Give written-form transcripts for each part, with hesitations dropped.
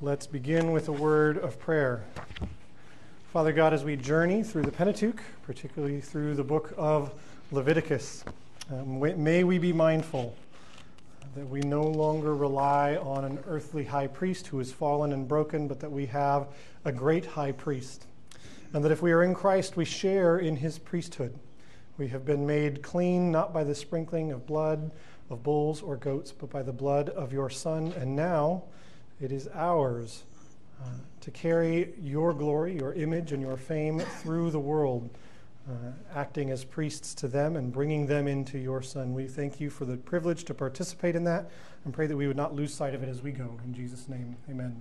Let's begin with a word of prayer. Father God, as we journey through the Pentateuch, particularly through the book of Leviticus, may we be mindful that we no longer rely on an earthly high priest who is fallen and broken, but that we have a great high priest. And that if we are in Christ, we share in his priesthood. We have been made clean not by the sprinkling of blood of bulls or goats, but by the blood of your Son. And now it is ours to carry your glory, your image, and your fame through the world, acting as priests to them and bringing them into your Son. We thank you for the privilege to participate in that and pray that we would not lose sight of it as we go. In Jesus' name, amen.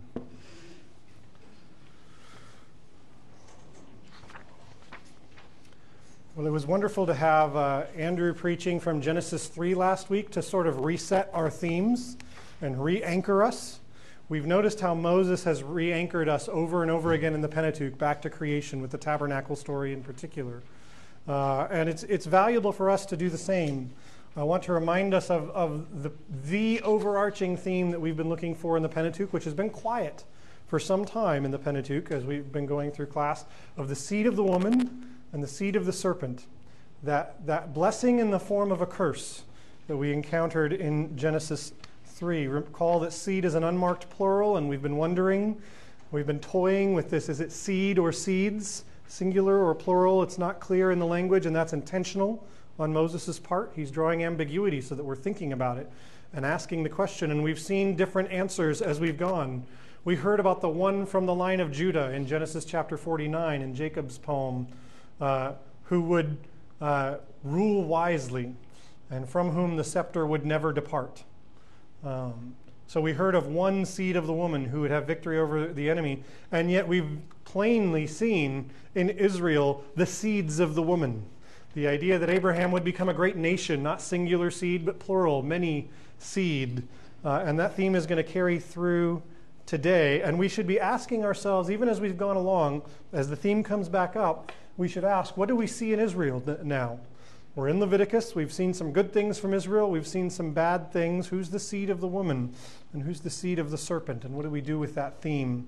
Well, it was wonderful to have Andrew preaching from Genesis 3 last week to sort of reset our themes and re-anchor us. We've noticed how Moses has re-anchored us over and over again in the Pentateuch back to creation with the tabernacle story in particular. And it's valuable for us to do the same. I want to remind us of the overarching theme that we've been looking for in the Pentateuch, which has been quiet for some time in the Pentateuch as we've been going through class, of the seed of the woman and the seed of the serpent, that blessing in the form of a curse that we encountered in Genesis 3. Recall that seed is an unmarked plural, and we've been toying with this. Is it seed or seeds, singular or plural? It's not clear in the language, and that's intentional on Moses' part. He's drawing ambiguity so that we're thinking about it and asking the question, and we've seen different answers as we've gone. We heard about the one from the line of Judah in Genesis chapter 49 in Jacob's poem, who would rule wisely and from whom the scepter would never depart. So we heard of one seed of the woman who would have victory over the enemy, and yet we've plainly seen in Israel the seeds of the woman. The idea that Abraham would become a great nation, not singular seed, but plural, many seed. And that theme is going to carry through today. And we should be asking ourselves, even as we've gone along, as the theme comes back up, we should ask, what do we see in Israel now? We're in Leviticus. We've seen some good things from Israel. We've seen some bad things. Who's the seed of the woman? And who's the seed of the serpent? And what do we do with that theme?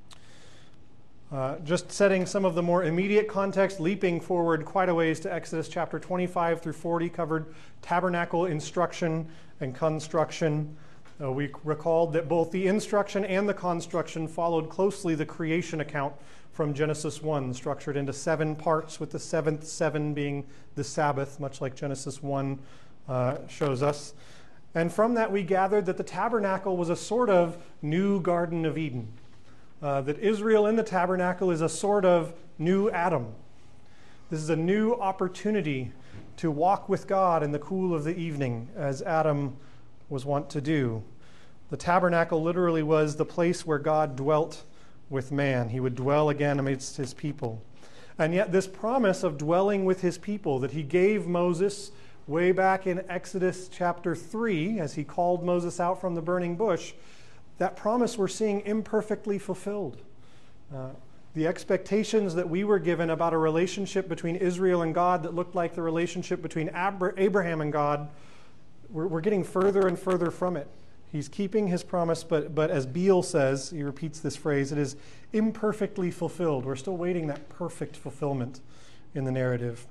Just setting some of the more immediate context, leaping forward quite a ways to Exodus chapter 25 through 40, covered tabernacle instruction and construction. We recalled that both the instruction and the construction followed closely the creation account from Genesis 1, structured into 7 parts, with the seventh 7 being the Sabbath, much like Genesis 1 shows us. And from that we gathered that the tabernacle was a sort of new Garden of Eden, that Israel in the tabernacle is a sort of new Adam. This is a new opportunity to walk with God in the cool of the evening, as Adam was wont to do. The tabernacle literally was the place where God dwelt with man. He would dwell again amidst his people. And yet this promise of dwelling with his people that he gave Moses way back in Exodus chapter 3, as he called Moses out from the burning bush, that promise we're seeing imperfectly fulfilled. The expectations that we were given about a relationship between Israel and God that looked like the relationship between Abraham and God, we're getting further and further from it. He's keeping his promise, but as Beale says, he repeats this phrase, it is imperfectly fulfilled. We're still waiting that perfect fulfillment in the narrative.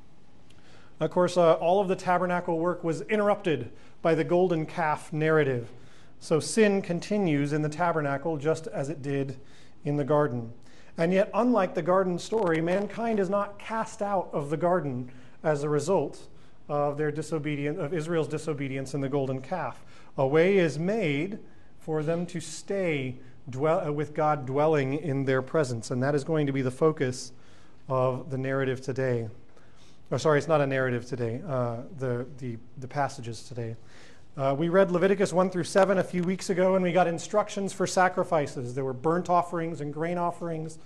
Of course, all of the tabernacle work was interrupted by the golden calf narrative. So sin continues in the tabernacle just as it did in the garden. And yet, unlike the garden story, mankind is not cast out of the garden as a result of Israel's disobedience in the golden calf. A way is made for them to stay with God dwelling in their presence, and that is going to be the focus of the narrative today. Oh, sorry, it's not a narrative today, the passages today. We read Leviticus 1 through 7 a few weeks ago, and we got instructions for sacrifices. There were burnt offerings and grain offerings,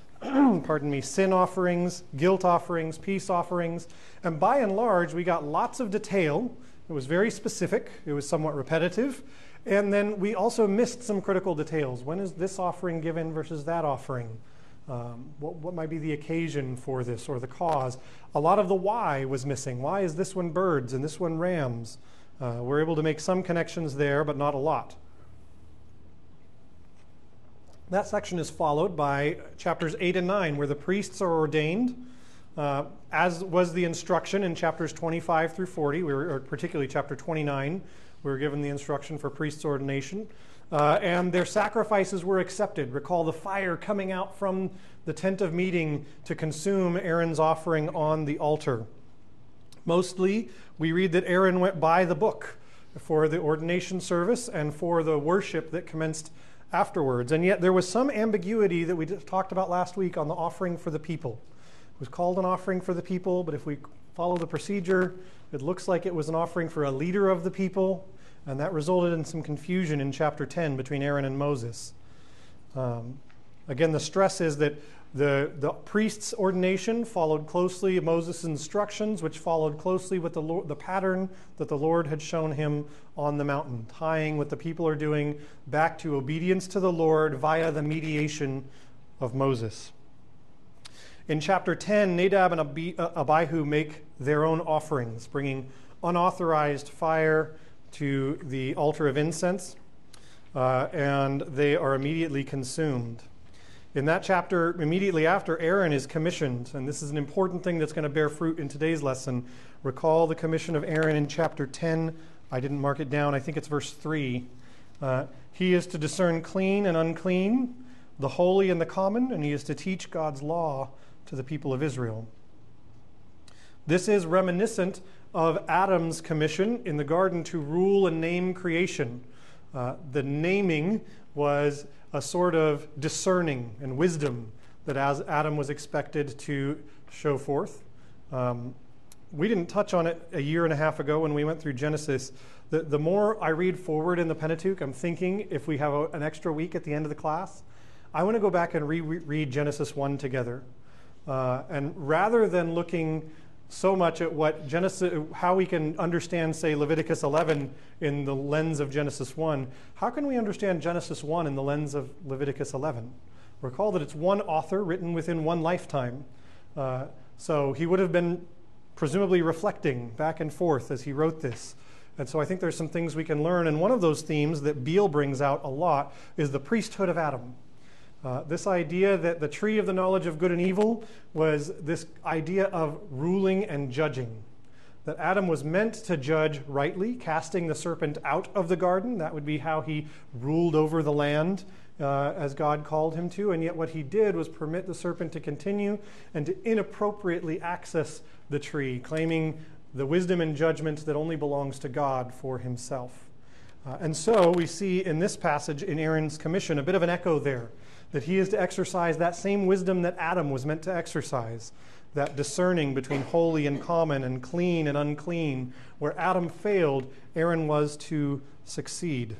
sin offerings, guilt offerings, peace offerings, and by and large, we got lots of detail. It was very specific. It was somewhat repetitive. And then we also missed some critical details. When is this offering given versus that offering? What might be the occasion for this or the cause? A lot of the why was missing. Why is this one birds and this one rams? We're able to make some connections there, but not a lot. That section is followed by chapters 8 and 9, where the priests are ordained, as was the instruction in chapters 25 through 40, or particularly chapter 29. We were given the instruction for priests' ordination. And their sacrifices were accepted. Recall the fire coming out from the tent of meeting to consume Aaron's offering on the altar. Mostly, we read that Aaron went by the book for the ordination service and for the worship that commenced afterwards. And yet there was some ambiguity that we talked about last week on the offering for the people. It was called an offering for the people, but if we follow the procedure, it looks like it was an offering for a leader of the people, and that resulted in some confusion in chapter 10 between Aaron and Moses. Again, the stress is that the priest's ordination followed closely Moses' instructions, which followed closely with the pattern that the Lord had shown him on the mountain, tying what the people are doing back to obedience to the Lord via the mediation of Moses. In chapter 10, Nadab and Abihu make their own offerings, bringing unauthorized fire to the altar of incense, and they are immediately consumed. In that chapter, immediately after, Aaron is commissioned, and this is an important thing that's going to bear fruit in today's lesson. Recall the commission of Aaron in chapter 10. I didn't mark it down. I think it's verse 3. He is to discern clean and unclean, the holy and the common, and he is to teach God's law to the people of Israel. This is reminiscent of Adam's commission in the garden to rule and name creation. The naming was a sort of discerning and wisdom that as Adam was expected to show forth. We didn't touch on it a year and a half ago when we went through Genesis. The more I read forward in the Pentateuch, I'm thinking if we have an extra week at the end of the class, I want to go back and reread Genesis 1 together. And rather than looking so much at what how we can understand, say, Leviticus 11 in the lens of Genesis 1, how can we understand Genesis 1 in the lens of Leviticus 11? Recall that it's one author written within one lifetime. So he would have been presumably reflecting back and forth as he wrote this. And so I think there's some things we can learn. And one of those themes that Beale brings out a lot is the priesthood of Adam. This idea that the tree of the knowledge of good and evil was this idea of ruling and judging. That Adam was meant to judge rightly, casting the serpent out of the garden. That would be how he ruled over the land as God called him to. And yet what he did was permit the serpent to continue and to inappropriately access the tree, claiming the wisdom and judgment that only belongs to God for himself. And so we see in this passage in Aaron's commission a bit of an echo there, that he is to exercise that same wisdom that Adam was meant to exercise, that discerning between holy and common and clean and unclean. Where Adam failed, Aaron was to succeed.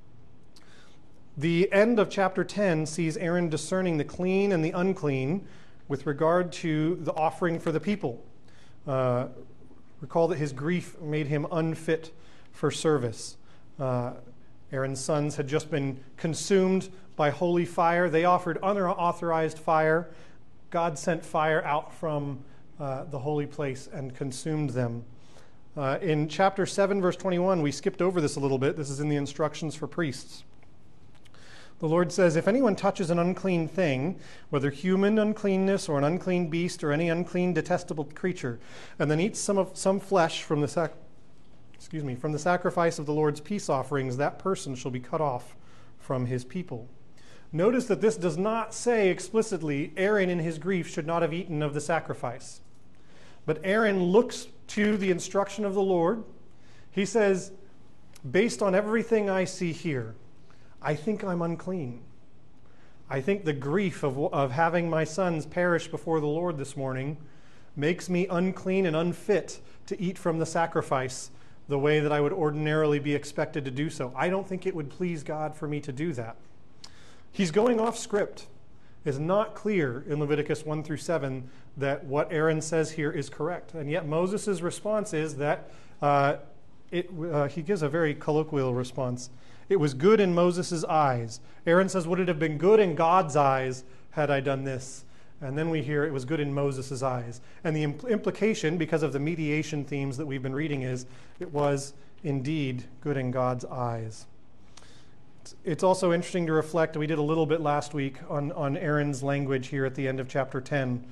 The end of chapter 10 sees Aaron discerning the clean and the unclean with regard to the offering for the people. Recall that his grief made him unfit for service. Aaron's sons had just been consumed by holy fire. They offered unauthorized fire. God sent fire out from the holy place and consumed them. In chapter 7, verse 21, we skipped over this a little bit. This is in the instructions for priests. The Lord says, if anyone touches an unclean thing, whether human uncleanness or an unclean beast or any unclean detestable creature, and then eats some flesh from the sacrifice of the Lord's peace offerings, that person shall be cut off from his people. Notice that this does not say explicitly Aaron in his grief should not have eaten of the sacrifice. But Aaron looks to the instruction of the Lord. He says, based on everything I see here, I think I'm unclean. I think the grief of having my sons perish before the Lord this morning makes me unclean and unfit to eat from the sacrifice the way that I would ordinarily be expected to do so. I don't think it would please God for me to do that. He's going off script. It's not clear in Leviticus 1 through 7 that what Aaron says here is correct. And yet Moses' response is that he gives a very colloquial response. It was good in Moses' eyes. Aaron says, would it have been good in God's eyes had I done this? And then we hear it was good in Moses' eyes. And the implication, because of the mediation themes that we've been reading, is it was indeed good in God's eyes. It's also interesting to reflect, we did a little bit last week on Aaron's language here at the end of chapter 10.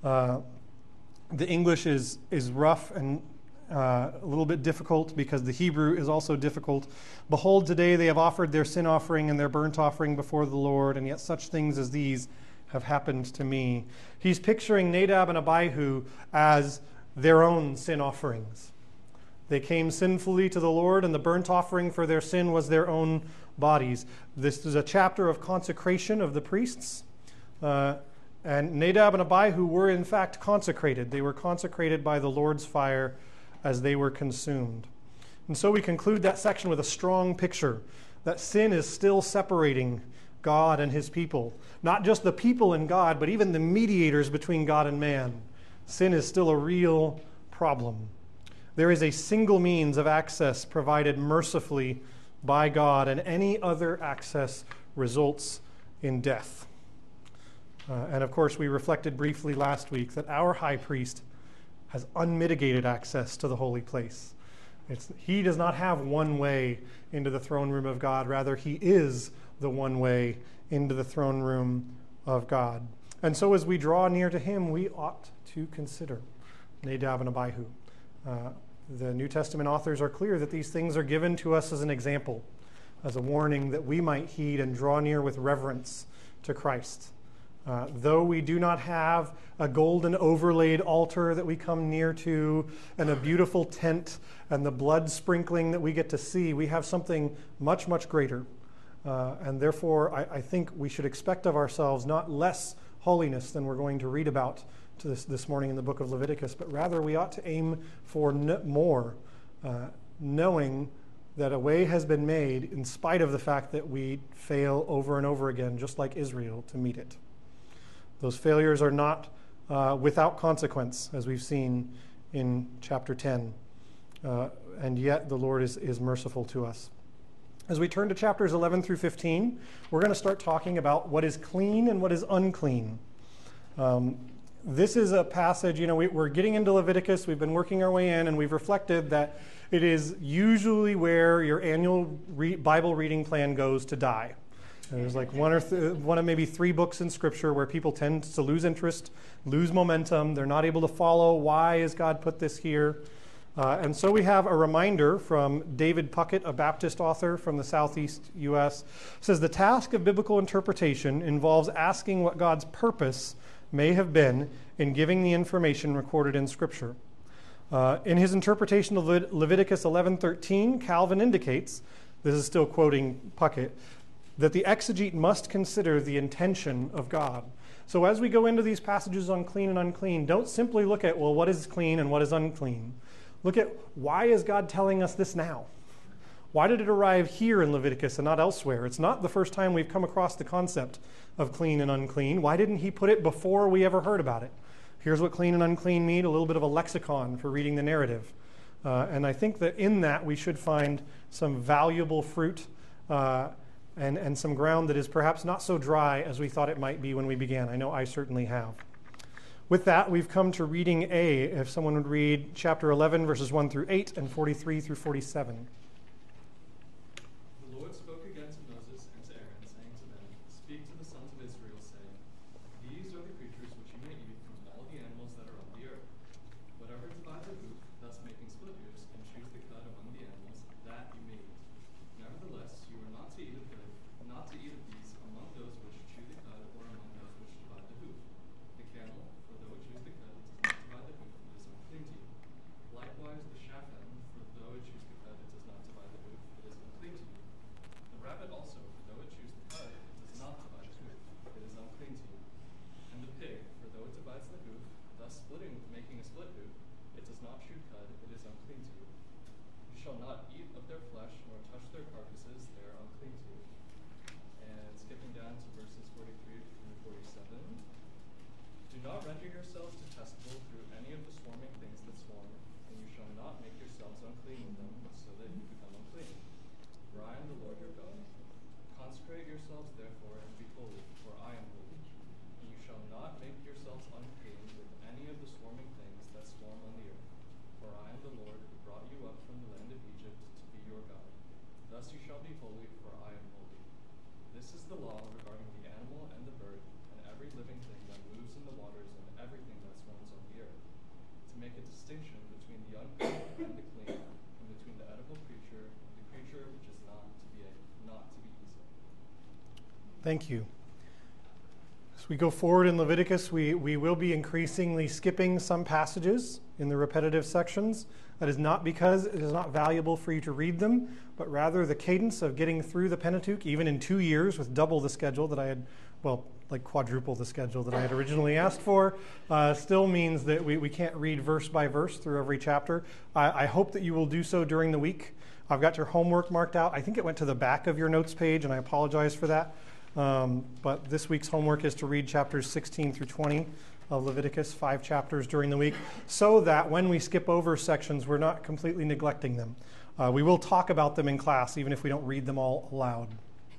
The English is rough and a little bit difficult because the Hebrew is also difficult. Behold, today they have offered their sin offering and their burnt offering before the Lord, and yet such things as these have happened to me. He's picturing Nadab and Abihu as their own sin offerings. They came sinfully to the Lord, and the burnt offering for their sin was their own bodies. This is a chapter of consecration of the priests. And Nadab and Abihu were in fact consecrated. They were consecrated by the Lord's fire as they were consumed. And so we conclude that section with a strong picture that sin is still separating God and his people. Not just the people and God, but even the mediators between God and man. Sin is still a real problem. There is a single means of access provided mercifully by God, and any other access results in death. And of course, we reflected briefly last week that our high priest has unmitigated access to the holy place. He does not have one way into the throne room of God. Rather, he is the one way into the throne room of God. And so as we draw near to him, we ought to consider Nadab and Abihu. The New Testament authors are clear that these things are given to us as an example, as a warning that we might heed and draw near with reverence to Christ. Though we do not have a golden overlaid altar that we come near to, and a beautiful tent, and the blood sprinkling that we get to see, we have something much, much greater. And therefore, I think we should expect of ourselves not less holiness than we're going to read about this morning in the book of Leviticus, but rather we ought to aim for more, knowing that a way has been made in spite of the fact that we fail over and over again, just like Israel, to meet it. Those failures are not without consequence, as we've seen in chapter 10, and yet the Lord is merciful to us. As we turn to chapters 11 through 15, we're going to start talking about what is clean and what is unclean. This is a passage, we're getting into Leviticus, we've been working our way in, and we've reflected that it is usually where your annual Bible reading plan goes to die. And there's like one of maybe three books in Scripture where people tend to lose interest, lose momentum. They're not able to follow. Why has God put this here? And so we have a reminder from David Puckett, a Baptist author from the Southeast U.S. Says, the task of biblical interpretation involves asking what God's purpose may have been in giving the information recorded in Scripture. In his interpretation of Leviticus 11:13, Calvin indicates, this is still quoting Puckett, that the exegete must consider the intention of God. So as we go into these passages on clean and unclean, don't simply look at, well, what is clean and what is unclean? Look at, why is God telling us this now? Why did it arrive here in Leviticus and not elsewhere? It's not the first time we've come across the concept of clean and unclean. Why didn't he put it before we ever heard about it? Here's what clean and unclean mean, a little bit of a lexicon for reading the narrative. And I think that in that we should find some valuable fruit and some ground that is perhaps not so dry as we thought it might be when we began. I know I certainly have. With that, we've come to reading A. If someone would read chapter 11, verses 1 through 8 and 43 through 47. The Lord spoke again to Moses and to Aaron, saying to them, speak to the sons of Israel, saying, these are the creatures which you may eat from all the animals that are on the earth. Whatever divides the hoof, thus making split hoofs, and chews the cud among the animals, that you may eat. Nevertheless, you are not to eat of these among those which chew the cud or among those which divide the hoof. The camel, for though it chews the cud, it does not divide the hoof, it is unclean to you. Likewise, the shaphan, for though it chews the cud, it does not divide the hoof, it is unclean to you. The rabbit also, for though it chews the cud, it does not divide the hoof, it is unclean to you. And the pig, for though it divides the hoof, thus making a split hoof, it does not chew cud, it is unclean to you. You shall not eat of their flesh, nor touch their carcasses, they are unclean to you. And skipping down to verses 43 through 47. Do not render yourselves detestable through any of the swarming things that swarm, and you shall not make yourselves unclean with them, so that you become unclean. For I am the Lord your God. Consecrate yourselves therefore, and be holy, for I am holy. And you shall not make yourselves unclean with any of the swarming things that swarm on the earth. For I am the Lord who brought you up from the land of Egypt to be your God. Thus you shall be holy, for I am holy. This is the law regarding the animal and the bird and every living thing that moves in the waters and everything that swims on the earth, to make a distinction between the unclean and the clean, and between the edible creature and the creature which is not to be eaten. Thank you. As we go forward in Leviticus, we will be increasingly skipping some passages in the repetitive sections. That is not because it is not valuable for you to read them, but rather the cadence of getting through the Pentateuch, even in 2 years with double the schedule that I had, well, like quadruple the schedule that I had originally asked for, still means that we can't read verse by verse through every chapter. I hope that you will do so during the week. I've got your homework marked out. I think it went to the back of your notes page, and I apologize for that. But this week's homework is to read chapters 16 through 20 of Leviticus, 5 chapters during the week, so that when we skip over sections, we're not completely neglecting them. We will talk about them in class, even if we don't read them all aloud.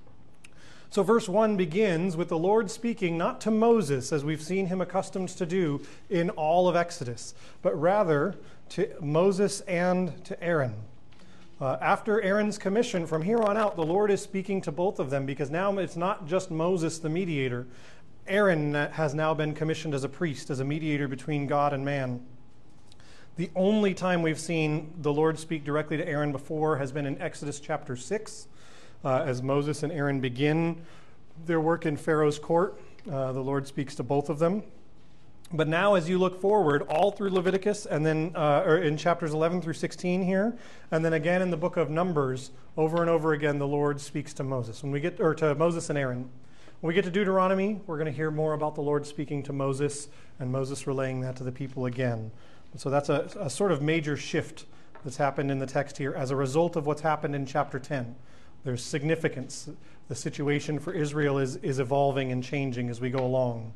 So verse 1 begins with the Lord speaking not to Moses, as we've seen him accustomed to do in all of Exodus, but rather to Moses and to Aaron. After Aaron's commission, from here on out, the Lord is speaking to both of them, because now it's not just Moses the mediator. Aaron has now been commissioned as a priest, as a mediator between God and man. The only time we've seen the Lord speak directly to Aaron before has been in Exodus chapter 6, as Moses and Aaron begin their work in Pharaoh's court. The Lord speaks to both of them. But now as you look forward, all through Leviticus, and then in chapters 11 through 16 here, and then again in the book of Numbers, over and over again, the Lord speaks to Moses. To Moses and Aaron. When we get to Deuteronomy, we're going to hear more about the Lord speaking to Moses and Moses relaying that to the people again. And so that's a sort of major shift that's happened in the text here as a result of what's happened in chapter 10. There's significance. The situation for Israel is evolving and changing as we go along.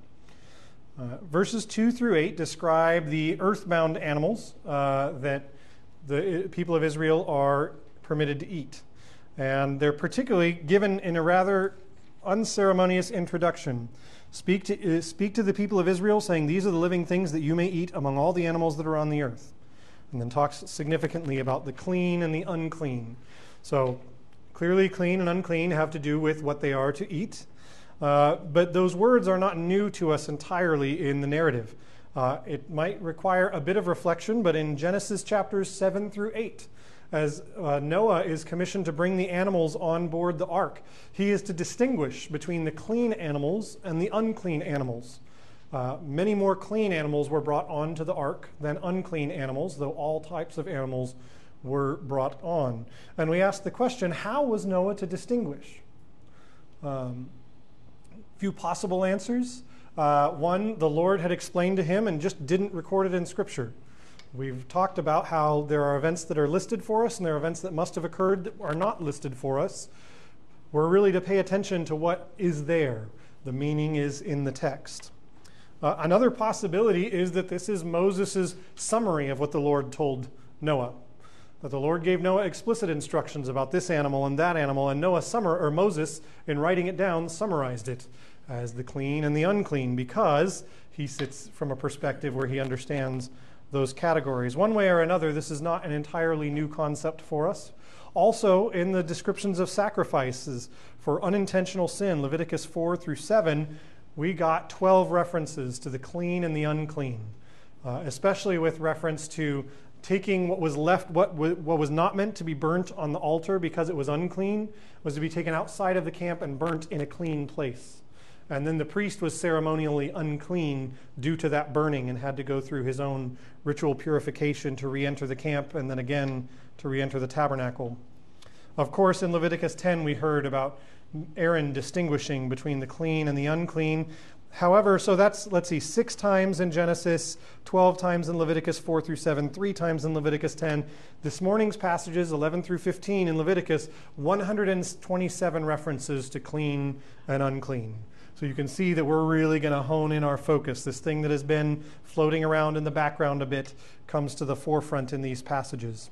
Verses 2 through 8 describe the earthbound animals that the people of Israel are permitted to eat. And they're particularly given in a rather unceremonious introduction. Speak to the people of Israel, saying, "These are the living things that you may eat among all the animals that are on the earth." And then talks significantly about the clean and the unclean. So clearly clean and unclean have to do with what they are to eat. But those words are not new to us entirely in the narrative. It might require a bit of reflection, but in Genesis chapters 7 through 8, as Noah is commissioned to bring the animals on board the ark, he is to distinguish between the clean animals and the unclean animals. Many more clean animals were brought onto the ark than unclean animals, though all types of animals were brought on. And we ask the question, how was Noah to distinguish? Few possible answers. One, the Lord had explained to him and just didn't record it in Scripture. We've talked about how there are events that are listed for us and there are events that must have occurred that are not listed for us. We're really to pay attention to what is there. The meaning is in the text. Another possibility is that this is Moses' summary of what the Lord told Noah. That the Lord gave Noah explicit instructions about this animal and that animal, and Moses, in writing it down, summarized it as the clean and the unclean, because he sits from a perspective where he understands those categories. One way or another, this is not an entirely new concept for us. Also, in the descriptions of sacrifices for unintentional sin, Leviticus 4 through 7, we got 12 references to the clean and the unclean, especially with reference to taking what was left, what was not meant to be burnt on the altar because it was unclean, was to be taken outside of the camp and burnt in a clean place. And then the priest was ceremonially unclean due to that burning and had to go through his own ritual purification to re-enter the camp and then again to re-enter the tabernacle. Of course, in Leviticus 10, we heard about Aaron distinguishing between the clean and the unclean. However, so that's, 6 times in Genesis, 12 times in Leviticus 4 through 7, 3 times in Leviticus 10. This morning's passages, 11 through 15 in Leviticus, 127 references to clean and unclean. So you can see that we're really going to hone in our focus. This thing that has been floating around in the background a bit comes to the forefront in these passages.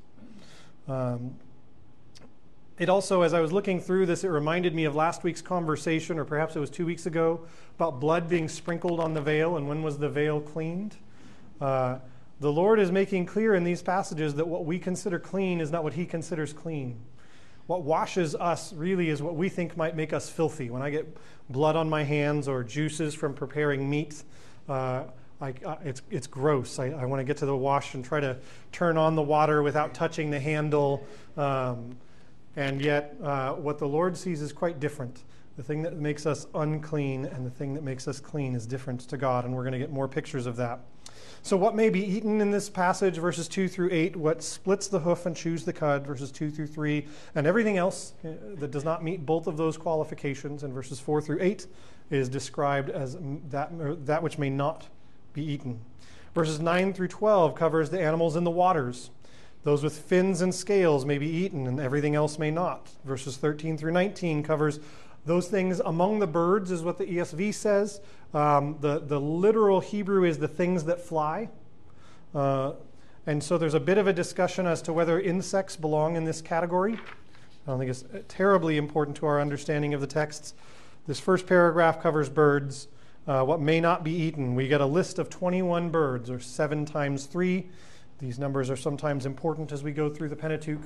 It also, as I was looking through this, it reminded me of last week's conversation, or perhaps it was 2 weeks ago, about blood being sprinkled on the veil and when was the veil cleaned. The Lord is making clear in these passages that what we consider clean is not what he considers clean. what washes us really is what we think might make us filthy. When I get blood on my hands or juices from preparing meat, it's gross. I want to get to the wash and try to turn on the water without touching the handle. And yet, what the Lord sees is quite different. The thing that makes us unclean and the thing that makes us clean is different to God, and we're going to get more pictures of that. So what may be eaten in this passage, verses 2 through 8, what splits the hoof and chews the cud, verses 2 through 3, and everything else that does not meet both of those qualifications in verses 4 through 8 is described as that which may not be eaten. Verses 9 through 12 covers the animals in the waters. Those with fins and scales may be eaten, and everything else may not. Verses 13 through 19 covers those things among the birds, is what the ESV says. The literal Hebrew is the things that fly. And so there's a bit of a discussion as to whether insects belong in this category. I don't think it's terribly important to our understanding of the texts. This first paragraph covers birds. What may not be eaten. We get a list of 21 birds, or 7 times 3. These numbers are sometimes important as we go through the Pentateuch.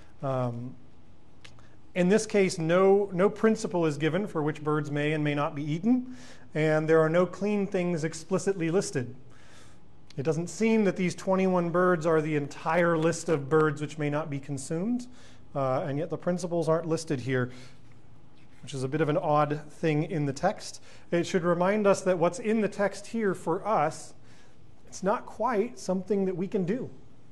In this case, no principle is given for which birds may and may not be eaten, and there are no clean things explicitly listed. It doesn't seem that these 21 birds are the entire list of birds which may not be consumed, and yet the principles aren't listed here, which is a bit of an odd thing in the text. It should remind us that what's in the text here for us, it's not quite something that we can do.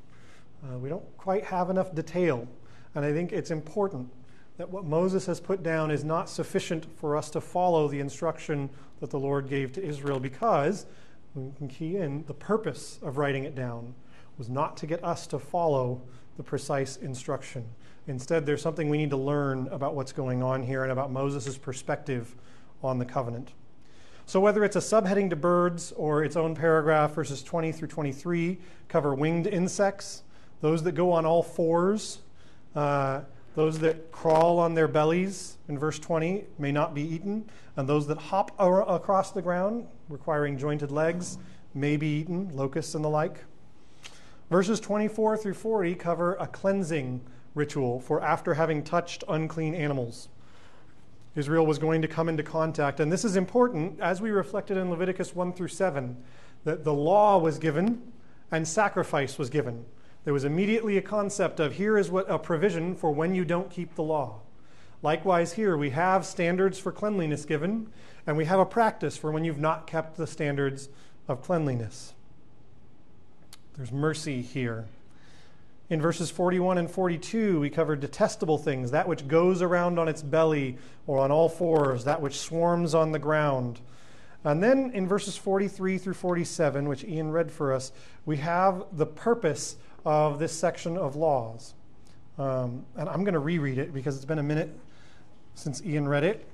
We don't quite have enough detail, and I think it's important that what Moses has put down is not sufficient for us to follow the instruction that the Lord gave to Israel, because, we can key in, the purpose of writing it down was not to get us to follow the precise instruction. Instead, there's something we need to learn about what's going on here and about Moses' perspective on the covenant. So whether it's a subheading to birds or its own paragraph, verses 20 through 23 cover winged insects, those that go on all fours, those that crawl on their bellies, in verse 20, may not be eaten. And those that hop across the ground, requiring jointed legs, may be eaten, locusts and the like. Verses 24 through 40 cover a cleansing ritual for after having touched unclean animals. Israel was going to come into contact, and this is important, as we reflected in Leviticus 1 through 7, that the law was given and sacrifice was given. There was immediately a concept of here is what a provision for when you don't keep the law. Likewise here, we have standards for cleanliness given, and we have a practice for when you've not kept the standards of cleanliness. There's mercy here. In verses 41 and 42, we covered detestable things, that which goes around on its belly or on all fours, that which swarms on the ground. And then in verses 43 through 47, which Ian read for us, we have the purpose of this section of laws. And I'm going to reread it because it's been a minute since Ian read it.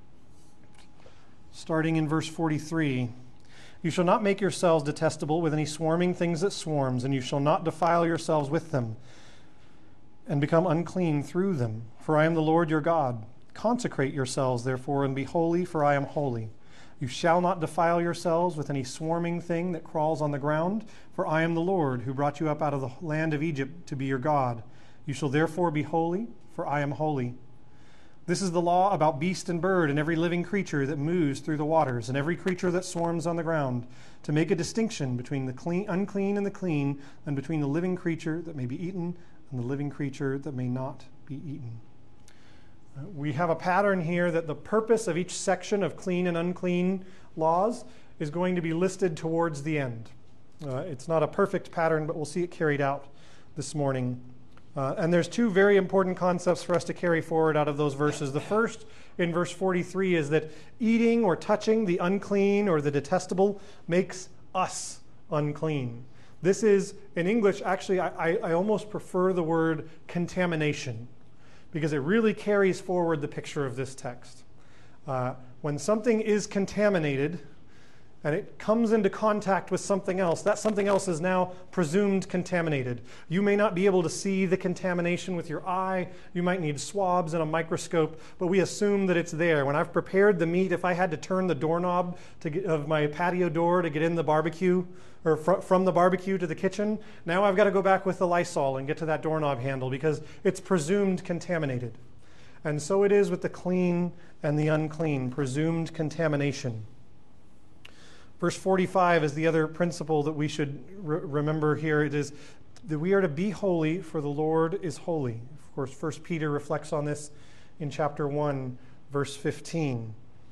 Starting in verse 43. You shall not make yourselves detestable with any swarming things that swarms, and you shall not defile yourselves with them and become unclean through them. For I am the Lord your God. Consecrate yourselves, therefore, and be holy, for I am holy. You shall not defile yourselves with any swarming thing that crawls on the ground, for I am the Lord who brought you up out of the land of Egypt to be your God. You shall therefore be holy, for I am holy. This is the law about beast and bird and every living creature that moves through the waters and every creature that swarms on the ground, to make a distinction between the unclean and the clean, and between the living creature that may be eaten and the living creature that may not be eaten. We have a pattern here that the purpose of each section of clean and unclean laws is going to be listed towards the end. It's not a perfect pattern, but we'll see it carried out this morning. And there's two very important concepts for us to carry forward out of those verses. The first, in verse 43, is that eating or touching the unclean or the detestable makes us unclean. This is, in English, actually, I almost prefer the word contamination, because it really carries forward the picture of this text. When something is contaminated and it comes into contact with something else, that something else is now presumed contaminated. You may not be able to see the contamination with your eye. You might need swabs and a microscope, but we assume that it's there. When I've prepared the meat, if I had to turn the doorknob of my patio door to get in the barbecue, or from the barbecue to the kitchen, now I've got to go back with the Lysol and get to that doorknob handle because it's presumed contaminated. And so it is with the clean and the unclean, presumed contamination. Verse 45 is the other principle that we should remember here. It is that we are to be holy, for the Lord is holy. Of course, 1 Peter reflects on this in chapter 1, verse 15.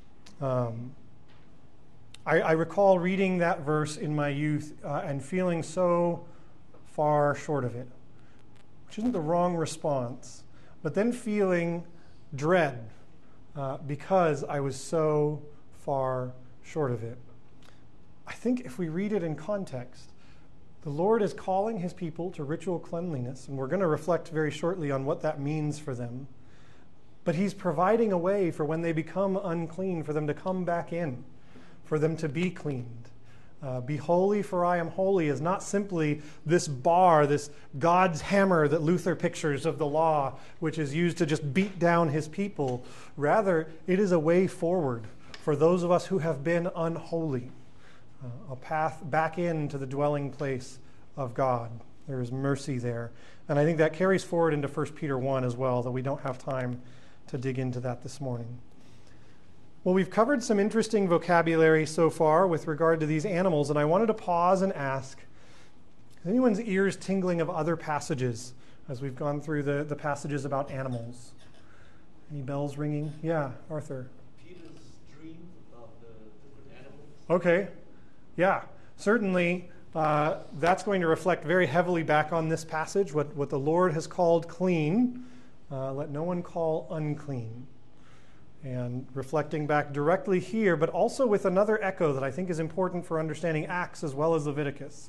I recall reading that verse in my youth and feeling so far short of it, which isn't the wrong response, but then feeling dread because I was so far short of it. I think if we read it in context, the Lord is calling his people to ritual cleanliness, and we're going to reflect very shortly on what that means for them. But he's providing a way for when they become unclean, for them to come back in, for them to be cleaned. Be holy, for I am holy is not simply this bar, this God's hammer that Luther pictures of the law, which is used to just beat down his people. Rather, it is a way forward for those of us who have been unholy, a path back into the dwelling place of God. There is mercy there. And I think that carries forward into 1 Peter 1 as well, though we don't have time to dig into that this morning. Well, we've covered some interesting vocabulary so far with regard to these animals, and I wanted to pause and ask, is anyone's ears tingling of other passages as we've gone through the passages about animals? Any bells ringing? Yeah, Arthur. Peter's dream about the different animals. Okay, yeah, certainly that's going to reflect very heavily back on this passage, what the Lord has called clean, let no one call unclean. And reflecting back directly here, but also with another echo that I think is important for understanding Acts as well as Leviticus.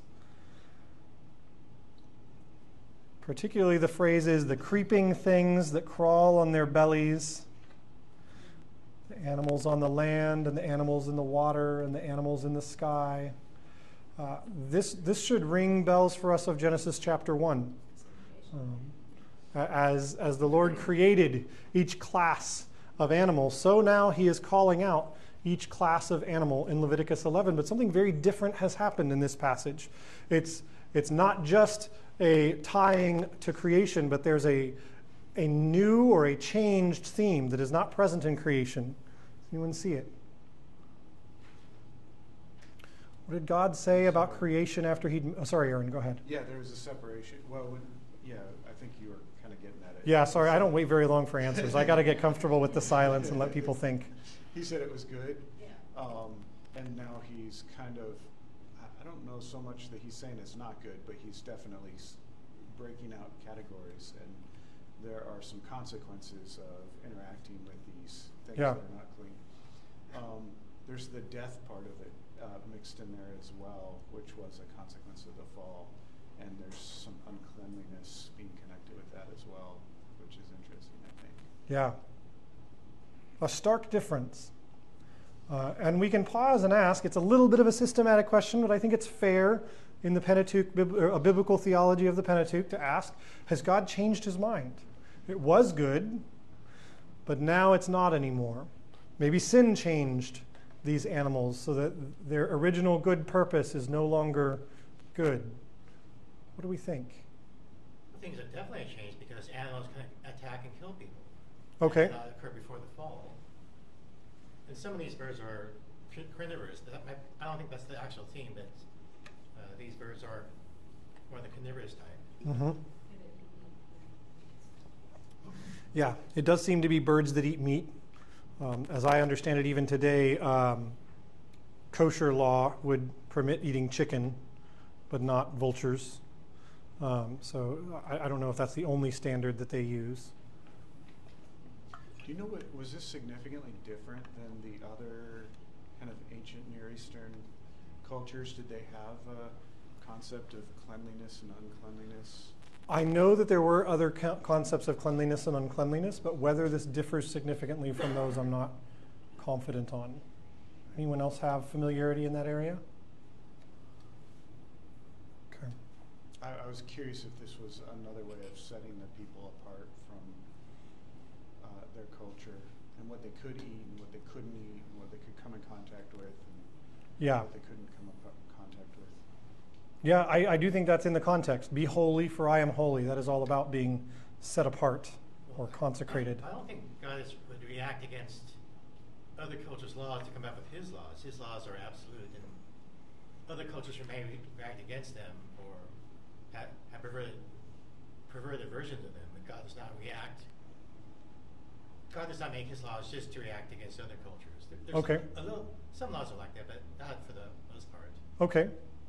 Particularly the phrases, the creeping things that crawl on their bellies, the animals on the land and the animals in the water and the animals in the sky. This should ring bells for us of Genesis chapter 1. As the Lord created each class of animals, so now he is calling out each class of animal in Leviticus 11. But something very different has happened in this passage. It's not just a tying to creation, but there's a new or a changed theme that is not present in creation. Anyone see it? What did God say about creation after he... Oh, sorry, Aaron, go ahead. Yeah, there was a separation. Well, I think you were kind of getting at it. Yeah, sorry, I don't wait very long for answers. I got to get comfortable with the silence and let people think. He said it was good. Yeah. And now he's kind of, I don't know so much that he's saying it's not good, but he's definitely breaking out categories. And there are some consequences of interacting with these things that are not clean. There's the death part of it mixed in there as well, which was a consequence of the fall. And there's some uncleanliness being connected with that as well, which is interesting, I think. Yeah. A stark difference. And we can pause and ask, it's a little bit of a systematic question, but I think it's fair in the Pentateuch, a biblical theology of the Pentateuch, to ask, has God changed his mind? It was good, but now it's not anymore. Maybe sin changed these animals so that their original good purpose is no longer good. What do we think? Things have definitely changed because animals can attack and kill people. Okay. That occurred before the fall. And some of these birds are carnivorous. I don't think that's the actual theme, but these birds are more the carnivorous type. Mm-hmm. Yeah, it does seem to be birds that eat meat. As I understand it, even today, kosher law would permit eating chicken, but not vultures. So I don't know if that's the only standard that they use. Do you know was this significantly different than the other kind of ancient Near Eastern cultures? Did they have a concept of cleanliness and uncleanliness? I know that there were other concepts of cleanliness and uncleanliness, but whether this differs significantly from those, I'm not confident on. Anyone else have familiarity in that area? Okay. I was curious if this was another way of setting the people apart from their culture and what they could eat and what they couldn't eat and what they could come in contact with and what they couldn't come in contact with. Yeah, I do think that's in the context. Be holy, for I am holy. That is all about being set apart. Well, or consecrated. I don't think God would react against other cultures' laws to come up with his laws. His laws are absolute, and other cultures may react against them or have perverted versions of them, but God does not react. God does not make his laws just to react against other cultures. There's Okay. Some laws are like that, but not for the most part. Okay.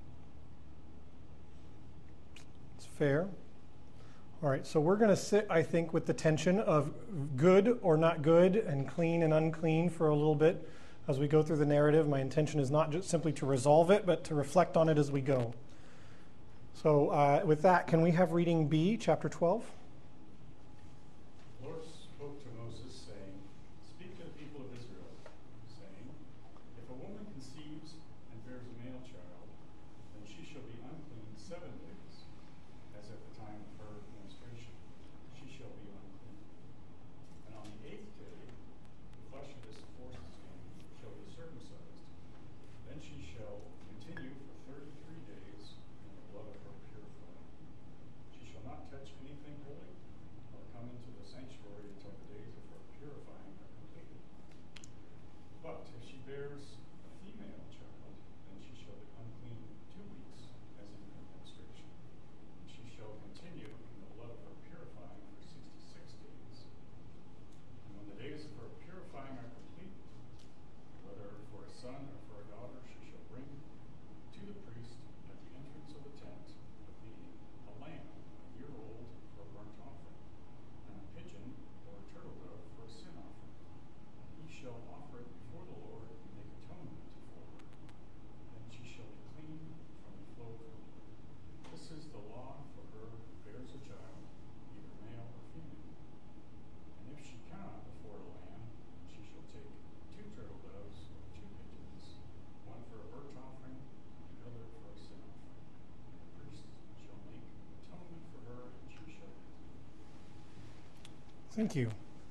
It's fair. All right, so we're going to sit, I think, with the tension of good or not good and clean and unclean for a little bit as we go through the narrative. My intention is not just simply to resolve it, but to reflect on it as we go. So with that, can we have reading B, chapter 12? The Lord spoke to Moses, saying, "Speak to the people of Israel, saying, if a woman conceives and bears a male child, then she shall be unclean 7 days, as at the time of her menstruation. She shall be unclean. And on the 8th day, the flesh of this foreskin shall be circumcised. Then she shall continue for 33 days, and the blood of her purified. She shall not touch anything holy, or come into the sanctuary until the days of her purifying are completed. But if she bears a female child, then she shall be unclean 2 weeks, as in her menstruation. And she shall continue in the blood of her purifying for 66 days. And when the days of her purifying are complete, whether for a son or for a daughter, she shall bring to the priest at the entrance of the tent of meeting a lamb a year old for a burnt offering, and a pigeon or a turtle dove for a sin offering. And he shall offer it before the Lord and make atonement for her. Then she shall be clean from the flow of her blood. This is the law for her who bears a child, either male or female. And if she cannot afford a lamb, she shall take 2 turtle doves or 2 pigeons, one for a burnt offering, and the other for a sin offering. And the priest shall make atonement for her, and she shall be clean. Thank you.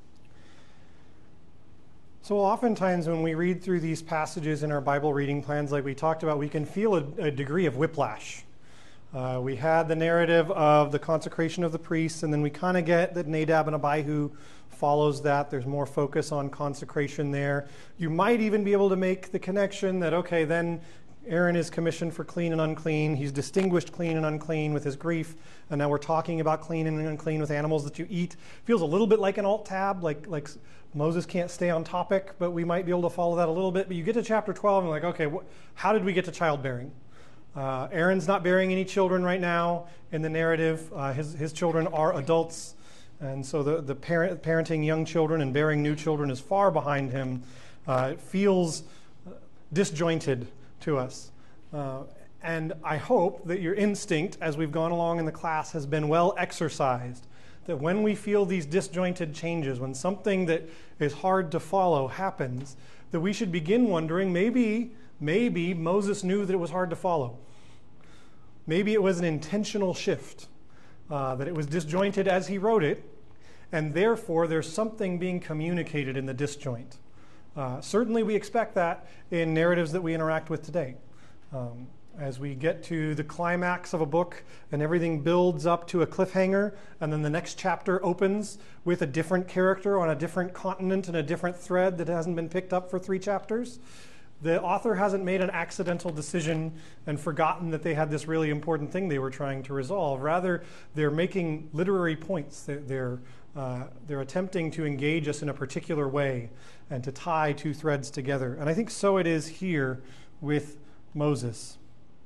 So oftentimes when we read through these passages in our Bible reading plans like we talked about, we can feel a degree of whiplash. We had the narrative of the consecration of the priests, and then we kind of get that Nadab and Abihu follows that. There's more focus on consecration there. You might even be able to make the connection that, okay, then Aaron is commissioned for clean and unclean. He's distinguished clean and unclean with his grief, and now we're talking about clean and unclean with animals that you eat. Feels a little bit like an alt tab, like Moses can't stay on topic, but we might be able to follow that a little bit. But you get to chapter 12 and like, okay, how did we get to childbearing? Aaron's not bearing any children right now in the narrative. His children are adults, and so the parenting young children and bearing new children is far behind him. It feels disjointed to us. And I hope that your instinct, as we've gone along in the class, has been well exercised. That when we feel these disjointed changes, when something that is hard to follow happens, that we should begin wondering, maybe Moses knew that it was hard to follow. Maybe it was an intentional shift, that it was disjointed as he wrote it, and therefore there's something being communicated in the disjoint. Certainly we expect that in narratives that we interact with today. As we get to the climax of a book and everything builds up to a cliffhanger, and then the next chapter opens with a different character on a different continent and a different thread that hasn't been picked up for 3 chapters, the author hasn't made an accidental decision and forgotten that they had this really important thing they were trying to resolve. Rather, they're making literary points. They're attempting to engage us in a particular way and to tie 2 threads together. And I think so it is here with Moses.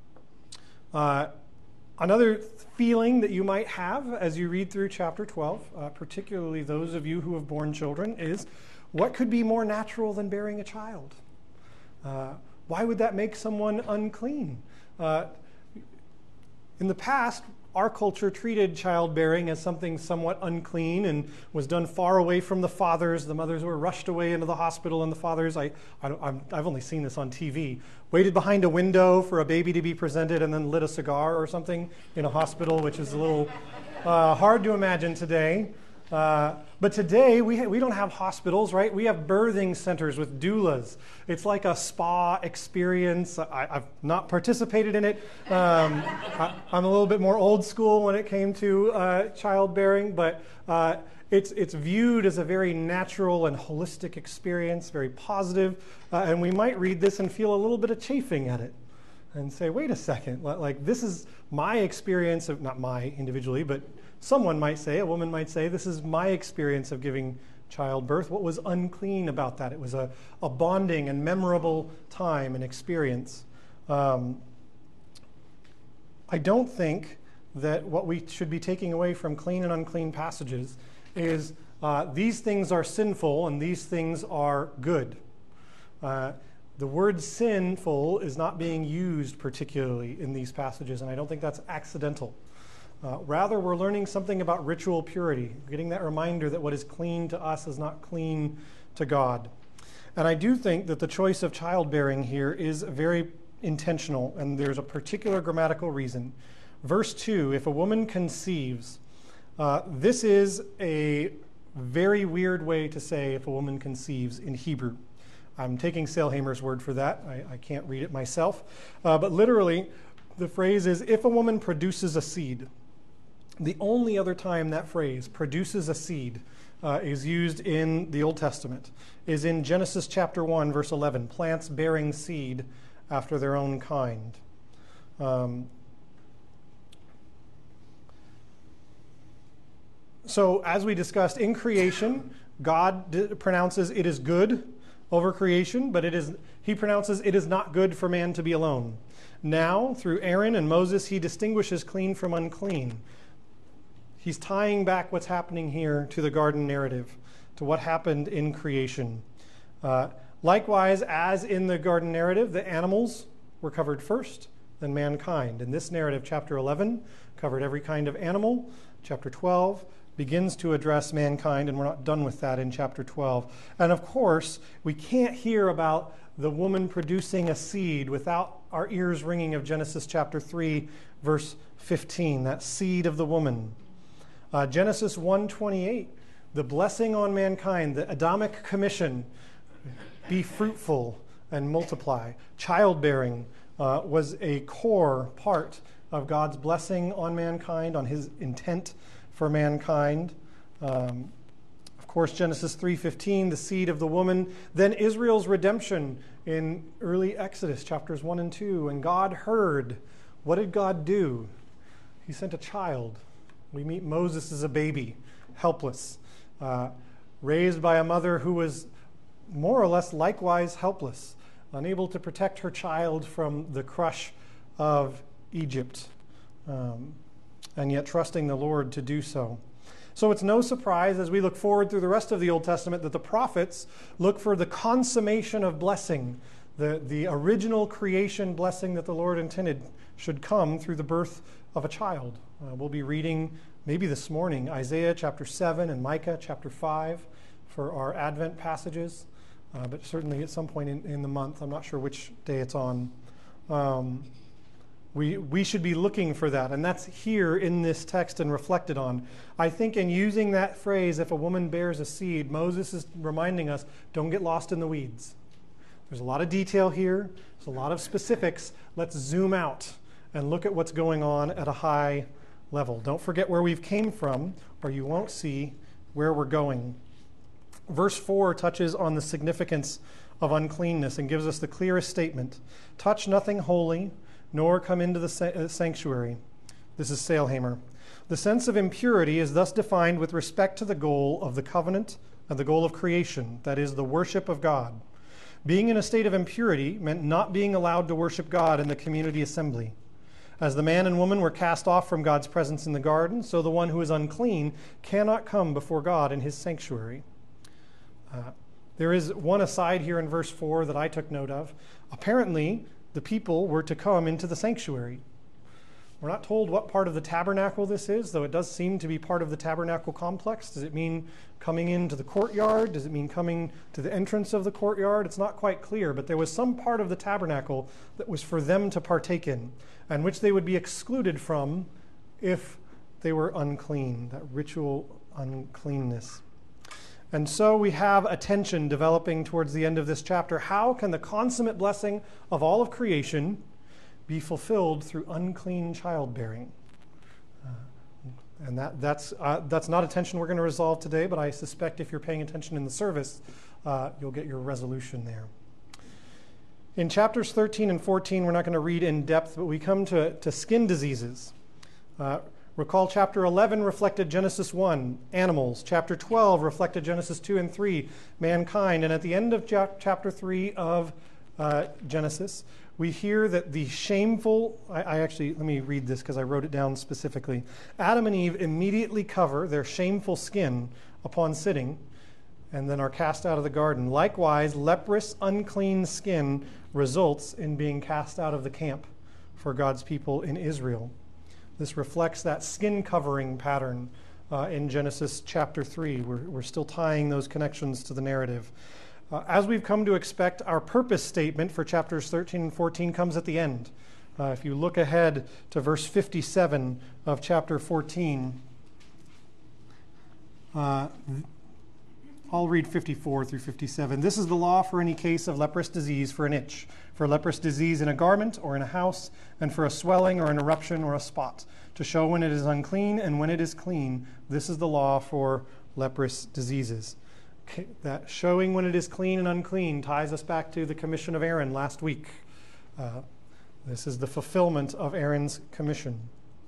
Another feeling that you might have as you read through chapter 12, particularly those of you who have borne children, is what could be more natural than bearing a child? Why would that make someone unclean? In the past, our culture treated childbearing as something somewhat unclean and was done far away from the fathers. The mothers were rushed away into the hospital, and the fathers, I've only seen this on TV, waited behind a window for a baby to be presented and then lit a cigar or something in a hospital, which is a little hard to imagine today. But today, we don't have hospitals, right? We have birthing centers with doulas. It's like a spa experience. I've not participated in it. I'm a little bit more old school when it came to childbearing, but it's viewed as a very natural and holistic experience, very positive. And we might read this and feel a little bit of chafing at it and say, wait a second, like this is my experience of, not my individually, but someone might say, a woman might say, this is my experience of giving childbirth. What was unclean about that? It was a bonding and memorable time and experience. I don't think that what we should be taking away from clean and unclean passages is these things are sinful and these things are good. The word sinful is not being used particularly in these passages, and I don't think that's accidental. Rather, we're learning something about ritual purity, getting that reminder that what is clean to us is not clean to God. And I do think that the choice of childbearing here is very intentional, and there's a particular grammatical reason. Verse 2, if a woman conceives, this is a very weird way to say if a woman conceives in Hebrew. I'm taking Sailhamer's word for that. I can't read it myself. But literally, the phrase is, if a woman produces a seed. The only other time that phrase, produces a seed, is used in the Old Testament is in Genesis chapter 1, verse 11, plants bearing seed after their own kind. So as we discussed, in creation, God pronounces it is good over creation, but he pronounces it is not good for man to be alone. Now, through Aaron and Moses, he distinguishes clean from unclean. He's tying back what's happening here to the garden narrative, to what happened in creation. Likewise, as in the garden narrative, the animals were covered first, then mankind. In this narrative, chapter 11 covered every kind of animal. Chapter 12 begins to address mankind, and we're not done with that in chapter 12. And of course, we can't hear about the woman producing a seed without our ears ringing of Genesis chapter 3, verse 15, that seed of the woman. Genesis 1:28, the blessing on mankind, the Adamic commission, be fruitful and multiply. Childbearing was a core part of God's blessing on mankind, on his intent for mankind. Of course, Genesis 3:15, the seed of the woman. Then Israel's redemption in early Exodus, chapters 1 and 2. And God heard. What did God do? He sent a child. We meet Moses as a baby, helpless, raised by a mother who was more or less likewise helpless, unable to protect her child from the crush of Egypt, and yet trusting the Lord to do so. So it's no surprise as we look forward through the rest of the Old Testament that the prophets look for the consummation of blessing, the original creation blessing that the Lord intended should come through the birth of a child. We'll be reading maybe this morning Isaiah chapter 7 and Micah chapter 5 for our Advent passages, but certainly at some point in the month. I'm not sure which day it's on. We should be looking for that, and that's here in this text and reflected on. I think in using that phrase, if a woman bears a seed, Moses is reminding us, don't get lost in the weeds. There's a lot of detail here. There's a lot of specifics. Let's zoom out and look at what's going on at a high level. Don't forget where we've came from, or you won't see where we're going. Verse 4 touches on the significance of uncleanness and gives us the clearest statement. Touch nothing holy, nor come into the sanctuary. This is Sailhamer. The sense of impurity is thus defined with respect to the goal of the covenant and the goal of creation, that is, the worship of God. Being in a state of impurity meant not being allowed to worship God in the community assembly. As the man and woman were cast off from God's presence in the garden, so the one who is unclean cannot come before God in his sanctuary. There is one aside here in verse 4 that I took note of. Apparently, the people were to come into the sanctuary. We're not told what part of the tabernacle this is, though it does seem to be part of the tabernacle complex. Does it mean coming into the courtyard? Does it mean coming to the entrance of the courtyard? It's not quite clear, but there was some part of the tabernacle that was for them to partake in, and which they would be excluded from if they were unclean, that ritual uncleanness. And so we have a tension developing towards the end of this chapter. How can the consummate blessing of all of creation be fulfilled through unclean childbearing? And that's not a tension we're going to resolve today, but I suspect if you're paying attention in the service, you'll get your resolution there. In chapters 13 and 14, we're not going to read in depth, but we come to skin diseases. Recall chapter 11 reflected Genesis 1, animals. Chapter 12 reflected Genesis 2 and 3, mankind. And at the end of chapter 3 of Genesis, we hear that the shameful, let me read this because I wrote it down specifically. Adam and Eve immediately cover their shameful skin upon sitting and then are cast out of the garden. Likewise, leprous, unclean skin results in being cast out of the camp for God's people in Israel. This reflects that skin covering pattern in Genesis chapter 3. We're still tying those connections to the narrative. As we've come to expect, our purpose statement for chapters 13 and 14 comes at the end. If you look ahead to verse 57 of chapter 14, I'll read 54 through 57. This is the law for any case of leprous disease for an itch, for leprous disease in a garment or in a house, and for a swelling or an eruption or a spot, to show when it is unclean and when it is clean. This is the law for leprous diseases. That showing when it is clean and unclean ties us back to the commission of Aaron last week. This is the fulfillment of Aaron's commission.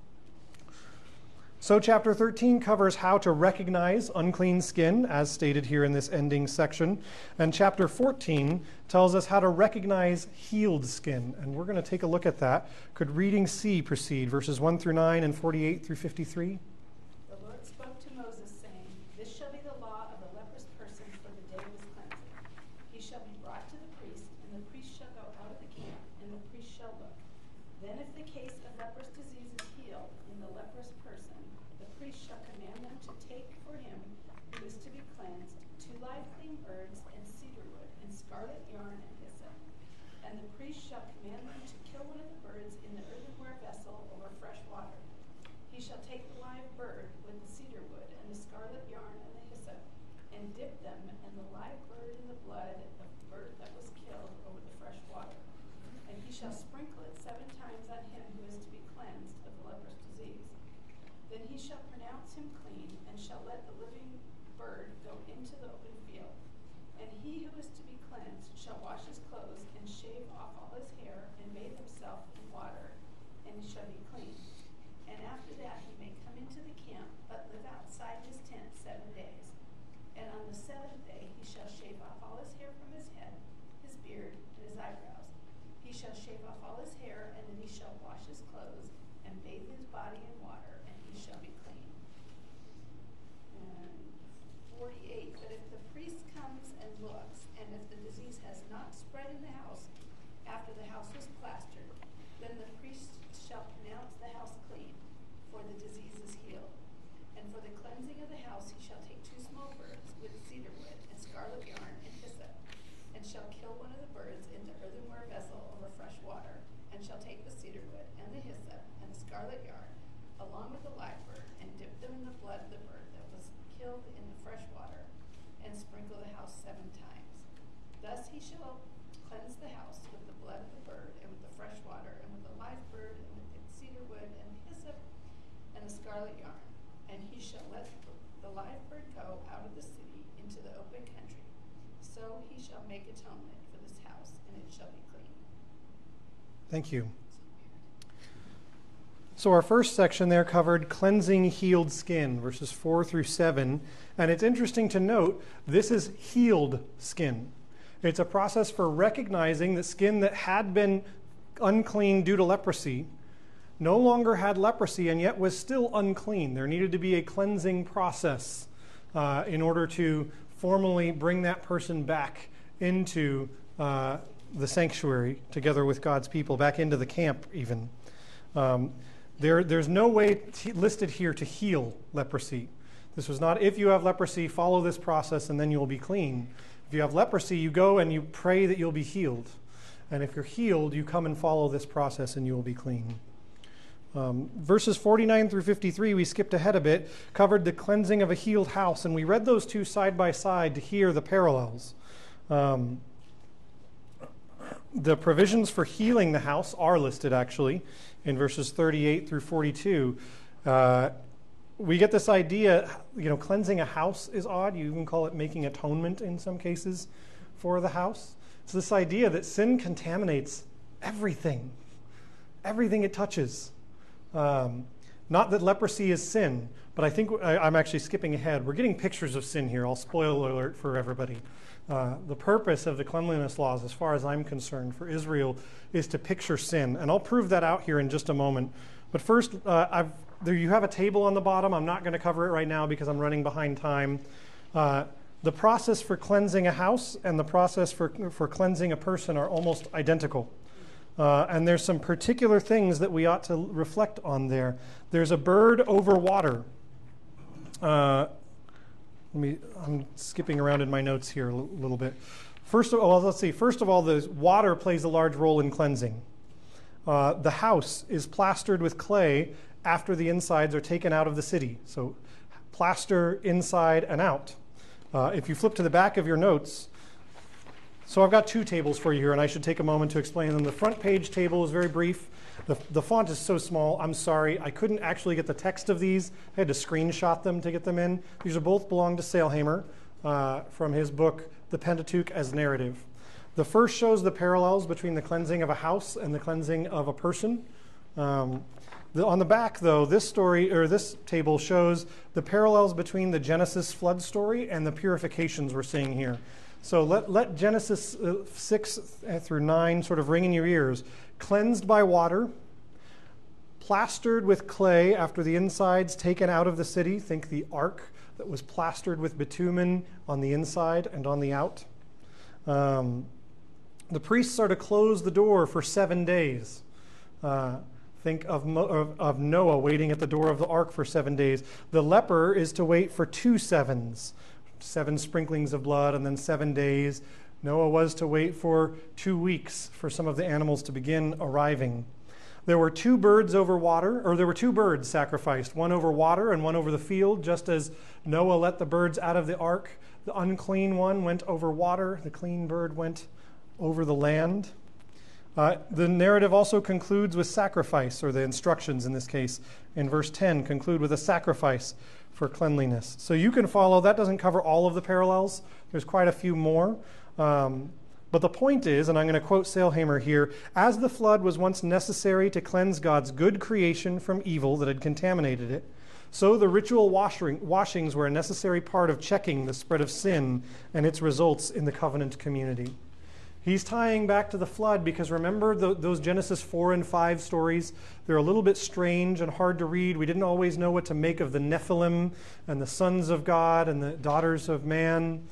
So chapter 13 covers how to recognize unclean skin, as stated here in this ending section. And chapter 14 tells us how to recognize healed skin. And we're going to take a look at that. Could reading C proceed, verses 1 through 9 and 48 through 53? The Lord spoke to Moses, saying, "This shall be the law of the leprous person for the day of his cleansing. He shall be brought to the priest, and the priest shall go out of the camp, and the priest shall look. Then if the case of leprous disease is healed in the leprous person, the priest shall command them to take for him who is to be cleansed 2 live clean birds and cedar wood and scarlet yarn and hyssop. And the priest shall command them to kill one of the birds in the earthenware vessel over fresh water. He shall take the live bird with the cedar wood and the scarlet yarn and the hyssop, and dip them and the live bird in the blood of the bird that was killed over the fresh water. And he shall sprinkle it 7 times on him who is to be cleansed of the leprous disease. Then he shall pronounce him clean, and shall let the living bird go into the open field. And he who is to be cleansed shall wash his clothes and shave off all his hair and bathe himself in water, and he shall be clean. And after that he may come into the camp, but live outside his tent 7 days. And on the 7th day he shall shave off all his hair from his head, his beard, and his eyebrows. He shall shave off all his hair, and then he shall wash his clothes and bathe his body in water, and he shall be clean. And 48, but if the priest comes and looks, and if the disease has not spread in the house after the house was plastered, then the priest shall pronounce the house clean, for the disease is healed. And for the cleansing of the house he shall take 2 small birds with cedar wood and scarlet yarn and hyssop, and shall kill one of the birds in the earthenware vessel over fresh water, and shall take the cedar wood and the hyssop and the scarlet yarn, along with the live bird, and dip them in the blood of the bird that was killed in the fresh water, and sprinkle the house 7 times. Thus he shall cleanse the house with the blood of the bird, and with the fresh water, and with the live bird, and with the cedar wood, and the hyssop, and the scarlet yarn. And he shall let the live bird go out of the city into the open country. So he shall make atonement for this house, and it shall be clean." Thank you. So our first section there covered cleansing healed skin, verses 4 through 7. And it's interesting to note, this is healed skin. It's a process for recognizing that skin that had been unclean due to leprosy no longer had leprosy and yet was still unclean. There needed to be a cleansing process in order to formally bring that person back into the sanctuary together with God's people, back into the camp even. There's no way listed here to heal leprosy. This was not, if you have leprosy, follow this process and then you'll be clean. If you have leprosy, you go and you pray that you'll be healed. And if you're healed, you come and follow this process and you will be clean. Verses 49 through 53, we skipped ahead a bit, covered the cleansing of a healed house, and we read those two side by side to hear the parallels. The provisions for healing the house are listed, actually, in verses 38 through 42. We get this idea, cleansing a house is odd. You even call it making atonement in some cases for the house. It's this idea that sin contaminates everything it touches. Not that leprosy is sin, but I think I'm actually skipping ahead. We're getting pictures of sin here. I'll spoil alert for everybody. The purpose of the cleanliness laws, as far as I'm concerned, for Israel is to picture sin. And I'll prove that out here in just a moment. But first, there you have a table on the bottom. I'm not going to cover it right now because I'm running behind time. The process for cleansing a house and the process for cleansing a person are almost identical. And there's some particular things that we ought to reflect on there. There's a bird over water. I'm skipping around in my notes here a little bit. First of all, the water plays a large role in cleansing. The house is plastered with clay after the insides are taken out of the city. So plaster inside and out. If you flip to the back of your notes, so I've got two tables for you here, and I should take a moment to explain them. The front page table is very brief. The font is so small, I'm sorry. I couldn't actually get the text of these. I had to screenshot them to get them in. These are both belong to Sailhamer from his book, The Pentateuch as Narrative. The first shows the parallels between the cleansing of a house and the cleansing of a person. On the back, though, this table shows the parallels between the Genesis flood story and the purifications we're seeing here. So let Genesis 6 through 9 sort of ring in your ears. Cleansed by water, plastered with clay after the insides taken out of the city. Think the ark that was plastered with bitumen on the inside and on the out. The priests are to close the door for 7 days. Think of Noah waiting at the door of the ark for 7 days. The leper is to wait for 2 sevens. 7 sprinklings of blood and then 7 days. Noah was to wait for 2 weeks for some of the animals to begin arriving. There were 2 birds sacrificed, one over water and one over the field, just as Noah let the birds out of the ark. The unclean one went over water, the clean bird went over the land. The narrative also concludes with sacrifice, or the instructions in this case, in verse 10, conclude with a sacrifice for cleanliness. So you can follow. That doesn't cover all of the parallels. There's quite a few more. But the point is, and I'm going to quote Sailhamer here, as the flood was once necessary to cleanse God's good creation from evil that had contaminated it, so the ritual washings were a necessary part of checking the spread of sin and its results in the covenant community. He's tying back to the flood because remember those Genesis 4 and 5 stories? They're a little bit strange and hard to read. We didn't always know what to make of the Nephilim and the sons of God and the daughters of man.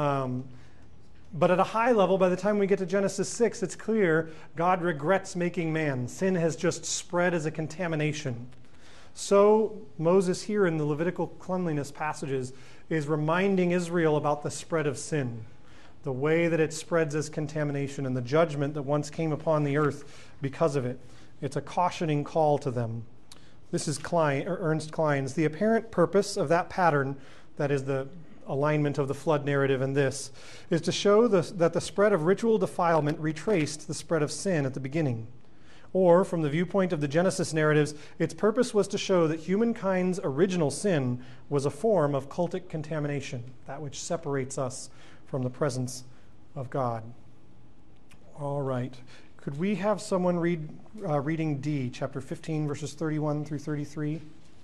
But at a high level, by the time we get to Genesis 6, it's clear God regrets making man. Sin has just spread as a contamination. So Moses here in the Levitical cleanliness passages is reminding Israel about the spread of sin, the way that it spreads as contamination and the judgment that once came upon the earth because of it. It's a cautioning call to them. This is Ernst Klein's. The apparent purpose of that pattern, that is the alignment of the flood narrative and this, is to show that the spread of ritual defilement retraced the spread of sin at the beginning. Or, from the viewpoint of the Genesis narratives, its purpose was to show that humankind's original sin was a form of cultic contamination, that which separates us from the presence of God. All right. Could we have someone reading D, chapter 15, verses 31 through 33?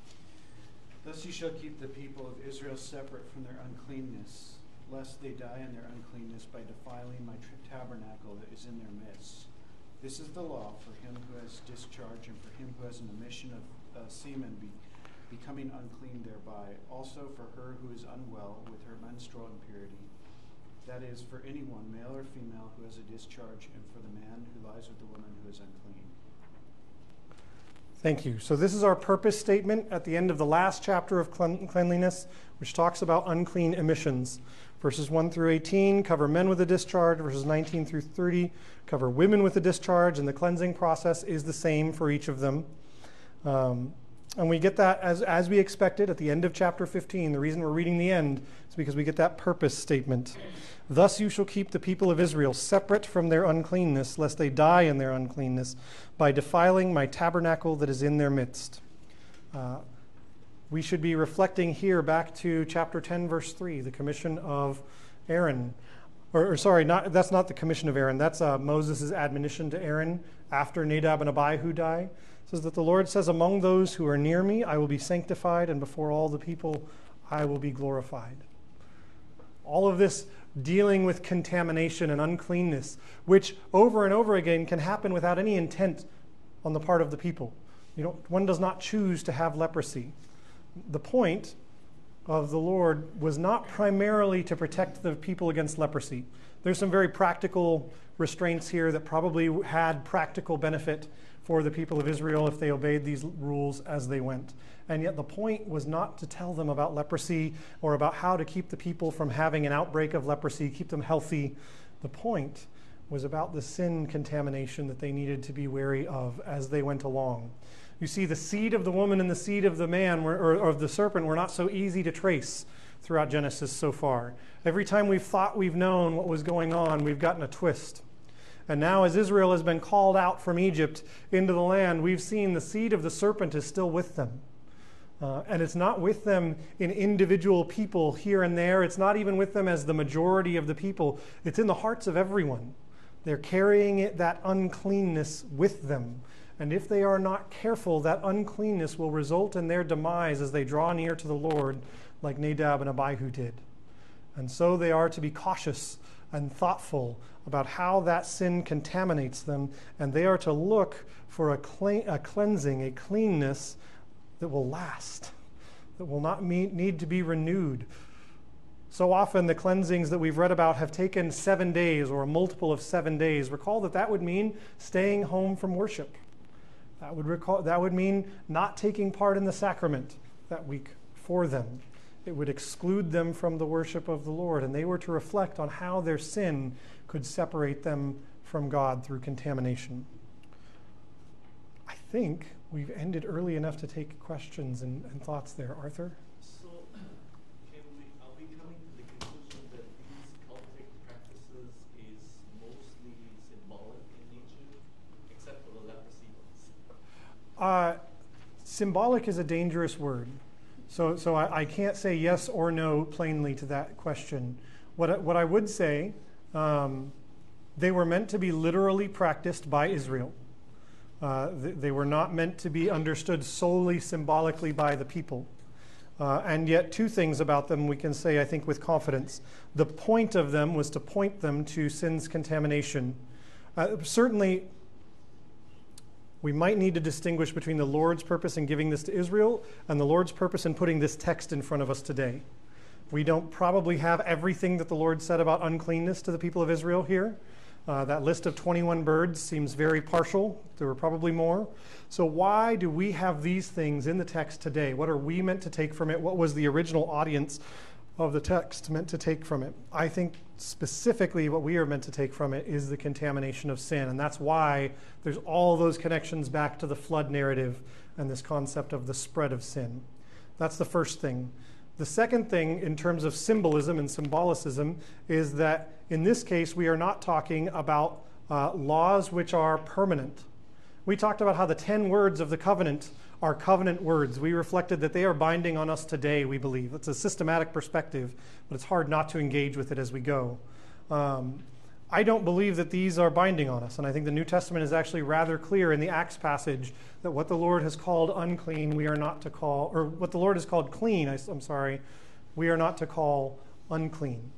Thus you shall keep the people of Israel separate from their uncleanness, lest they die in their uncleanness by defiling my tabernacle that is in their midst. This is the law for him who has discharge and for him who has an emission of semen becoming unclean thereby, also for her who is unwell with her menstrual impurity. That is, for anyone, male or female, who has a discharge, and for the man who lies with the woman who is unclean. Thank you. So this is our purpose statement at the end of the last chapter of cleanliness, which talks about unclean emissions. Verses 1 through 18 cover men with a discharge. Verses 19 through 30 cover women with a discharge, and the cleansing process is the same for each of them. And we get that as we expected at the end of chapter 15. The reason we're reading the end is because we get that purpose statement. Thus you shall keep the people of Israel separate from their uncleanness, lest they die in their uncleanness, by defiling my tabernacle that is in their midst. We should be reflecting here back to chapter 10, verse 3, the commission of Aaron. That's not the commission of Aaron. That's Moses' admonition to Aaron after Nadab and Abihu die. It says that the Lord says, among those who are near me, I will be sanctified, and before all the people, I will be glorified. All of this dealing with contamination and uncleanness, which over and over again can happen without any intent on the part of the people. One does not choose to have leprosy. The point of the Lord was not primarily to protect the people against leprosy. There's some very practical restraints here that probably had practical benefit for the people of Israel if they obeyed these rules as they went. And yet the point was not to tell them about leprosy or about how to keep the people from having an outbreak of leprosy, keep them healthy. The point was about the sin contamination that they needed to be wary of as they went along. You see, the seed of the woman and the seed of the man, or of the serpent, were not so easy to trace throughout Genesis so far. Every time we've thought we've known what was going on, we've gotten a twist. And now as Israel has been called out from Egypt into the land, we've seen the seed of the serpent is still with them. And it's not with them in individual people here and there. It's not even with them as the majority of the people. It's in the hearts of everyone. They're carrying that uncleanness with them. And if they are not careful, that uncleanness will result in their demise as they draw near to the Lord, like Nadab and Abihu did. And so they are to be cautious and thoughtful about how that sin contaminates them, and they are to look for a cleansing, a cleanness that will last, that will not need to be renewed. So often the cleansings that we've read about have taken 7 days or a multiple of 7 days. Recall that would mean staying home from worship. That would mean not taking part in the sacrament that week for them. It would exclude them from the worship of the Lord, and they were to reflect on how their sin could separate them from God through contamination. I think we've ended early enough to take questions and thoughts there. Arthur? So, are we coming to the conclusion that these cultic practices is mostly symbolic in nature, except for the leprosy ones? Symbolic is a dangerous word. So I can't say yes or no plainly to that question. What I would say, they were meant to be literally practiced by Israel. They were not meant to be understood solely symbolically by the people. And yet two things about them we can say, I think, with confidence. The point of them was to point them to sin's contamination. Certainly, we might need to distinguish between the Lord's purpose in giving this to Israel and the Lord's purpose in putting this text in front of us today. We don't probably have everything that the Lord said about uncleanness to the people of Israel here. That list of 21 birds seems very partial. There were probably more. So why do we have these things in the text today? What are we meant to take from it? What was the original audience of the text meant to take from it? I think specifically what we are meant to take from it is the contamination of sin. And that's why there's all those connections back to the flood narrative and this concept of the spread of sin. That's the first thing. The second thing in terms of symbolism and symbolicism is that in this case we are not talking about laws which are permanent. We talked about how the 10 words of the covenant are covenant words. We reflected that they are binding on us today, we believe. It's a systematic perspective, but it's hard not to engage with it as we go. I don't believe that these are binding on us, and I think the New Testament is actually rather clear in the Acts passage that what the Lord has called unclean, we are not to call, or what the Lord has called clean, we are not to call unclean.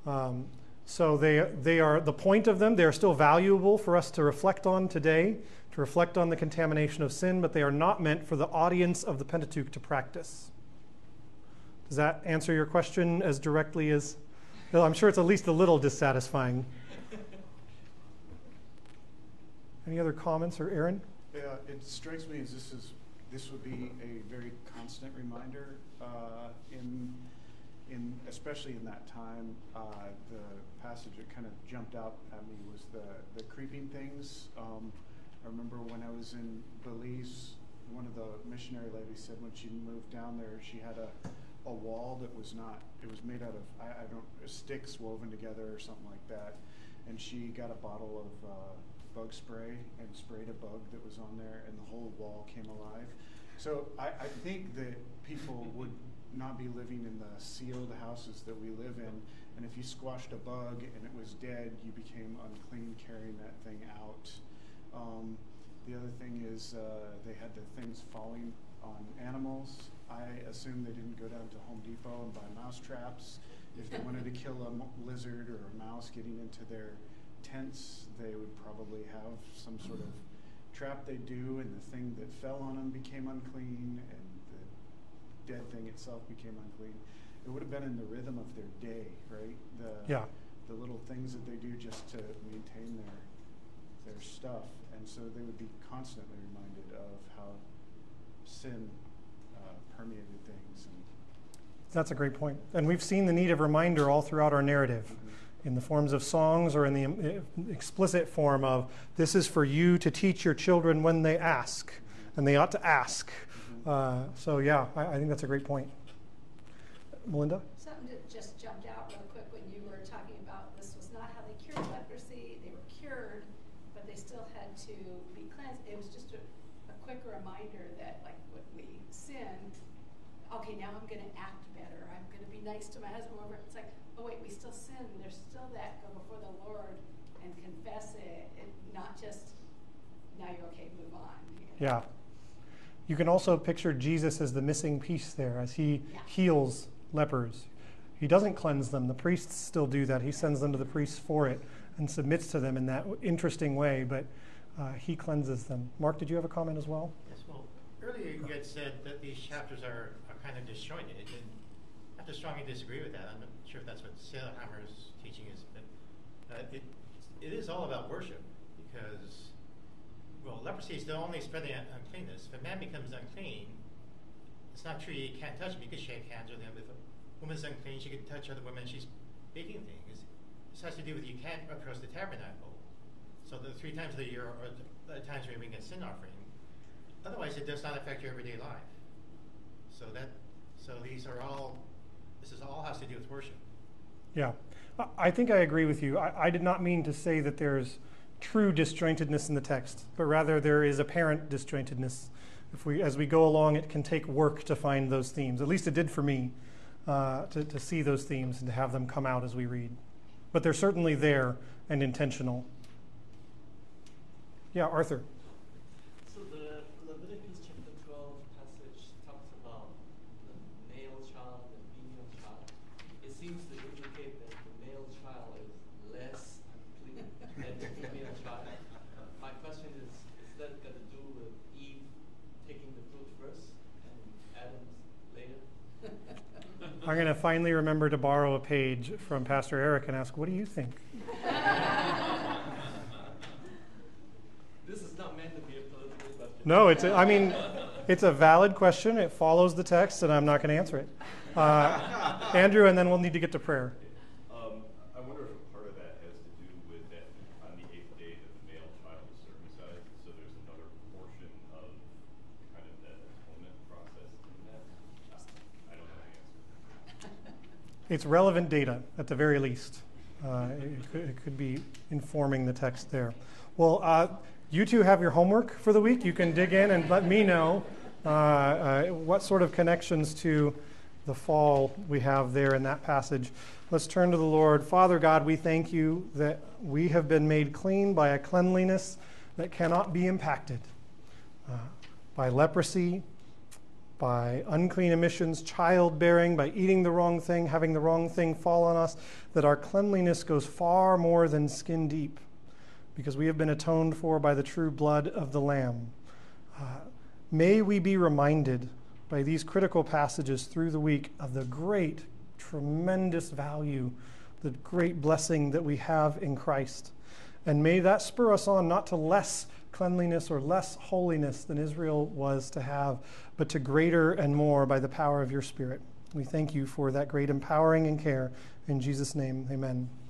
So they are, the point of them, they are still valuable for us to reflect on today, to reflect on the contamination of sin, but they are not meant for the audience of the Pentateuch to practice. Does that answer your question as directly as, well, I'm sure it's at least a little dissatisfying. Any other comments, or Aaron? Yeah, it strikes me as this would be a very constant reminder in especially in that time. The passage that kind of jumped out at me was the creeping things. I remember when I was in Belize one of the missionary ladies said when she moved down there, she had a wall that was not, it was made out of, I don't, sticks woven together or something like that. And she got a bottle of bug spray and sprayed a bug that was on there, and the whole wall came alive. So I think that people would not be living in the sealed houses that we live in, and if you squashed a bug and it was dead, you became unclean carrying that thing out. The other thing is they had the things falling on animals. I assume they didn't go down to Home Depot and buy mouse traps. If they wanted to kill a lizard or a mouse getting into their tents, they would probably have some sort of trap they do, and the thing that fell on them became unclean, and the dead thing itself became unclean. It would have been in the rhythm of their day, right? The little things that they do just to maintain their stuff, and so they would be constantly reminded of how sin permeated things. And That's a great point. And we've seen the need of reminder all throughout our narrative, in the forms of songs or in the explicit form of, this is for you to teach your children when they ask, and they ought to ask. So yeah, I think that's a great point. Melinda? Something that just jumped out real quick when you were talking about this was not how they cured leprosy. They were cured, but they still had to be cleansed. It was just a quick reminder that, like, when we sin, okay, now I'm going to act better. I'm going to be nice to my husband. Whatever. It's like, oh wait, we still sin. There's still that. Go before the Lord and confess it, and not just now you're okay, move on. Yeah. You can also picture Jesus as the missing piece there, as he heals lepers. He doesn't cleanse them. The priests still do that. He sends them to the priests for it and submits to them in that interesting way, but he cleanses them. Mark, did you have a comment as well? Yes, well, earlier you had said that these chapters are kind of disjointed, and I have to strongly disagree with that. I'm not sure if that's what Sailhammer's teaching is, but it is all about worship, because, well, leprosy is the only spreading uncleanness. If a man becomes unclean, it's not true you can't touch him. You can shake hands with him. If a woman's unclean, she can touch other women. She's speaking things. This has to do with you can't approach the tabernacle. So the 3 times of the year are the times where we get sin offering. Otherwise, it does not affect your everyday life. So this is all has to do with worship. Yeah, I think I agree with you. I did not mean to say that there's true disjointedness in the text, but rather there is apparent disjointedness. As we go along, it can take work to find those themes. At least it did for me, to see those themes and to have them come out as we read. But they're certainly there and intentional. Yeah, Arthur. So the Leviticus chapter 12 passage talks about the male child and female child. It seems to indicate that the male child is less unclean than the female child. My question is that got to do with Eve taking the fruit first and Adam later? I'm going to finally remember to borrow a page from Pastor Eric and ask, what do you think? This is not meant to be a political question. No, it's a valid question. It follows the text, and I'm not going to answer it. Andrew, and then we'll need to get to prayer. I wonder if a part of that has to do with that on the 8th day that the male child is circumcised, so there's another portion of kind of that atonement process in that. I don't know the answer. It's relevant data, at the very least. It could be informing the text there. Well, you two have your homework for the week. You can dig in and let me know what sort of connections to the fall we have there in that passage. Let's turn to the Lord. Father God, we thank you that we have been made clean by a cleanliness that cannot be impacted by leprosy, by unclean emissions, childbearing, by eating the wrong thing, having the wrong thing fall on us, that our cleanliness goes far more than skin deep, because we have been atoned for by the true blood of the Lamb. May we be reminded by these critical passages through the week of the great, tremendous value, the great blessing that we have in Christ. And may that spur us on not to less cleanliness or less holiness than Israel was to have, but to greater and more by the power of your Spirit. We thank you for that great empowering and care. In Jesus' name, amen.